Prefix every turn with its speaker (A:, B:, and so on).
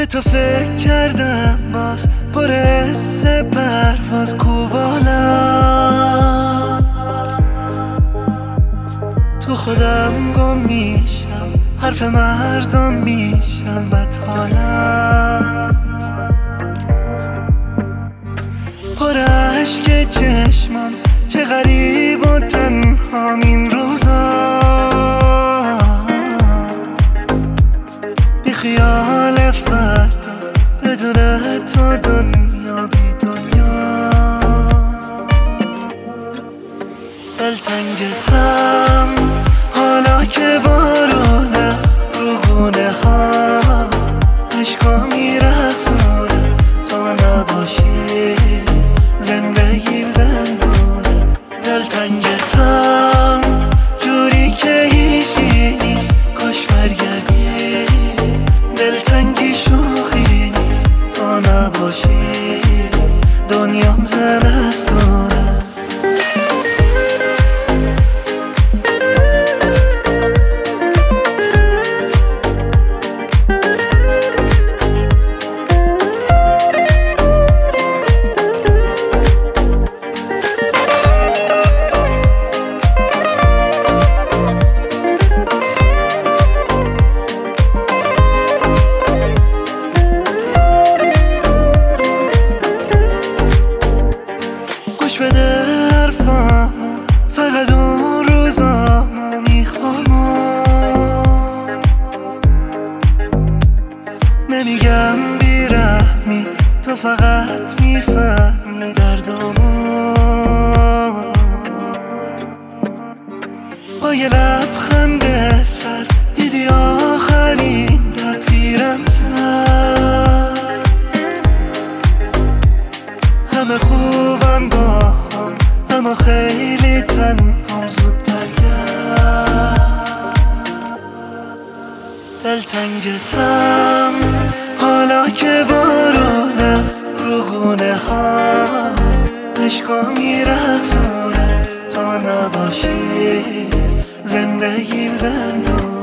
A: به تو فکر کردم باز پر حس پرواز کوبالم، تو خودم گم میشم، حرف مردم میشم، بدحالم، پر عشق چشمم، چه غریب و تنهام این روزا، بی خیال فردا بدون تو دنیا بی دنیا، دلتنگتم حالا که بارونه رو گونه ها، عشقا میرقصونه تو نباشی، زندگیم زندونه، دلتنگتم جوری که هیچی نیست، کاش برگردی، دلتنگی شوخی نیست تو نباشی، دنیام زمستونه. گوش بده حرفم، فقط اون روزا میخوام، نمیگم بیرحمی، تو فقط میفهمی دردامو، با یه لبخند سر دیدی آخرین درد پیرم کرد، همه خوبم با هم اما خیلی تنهام، زود برگرد، دلتنگتم حالا که بارونه رو گونه ها، عشقا میرقصونه تو نباشی، زندگیم زندون.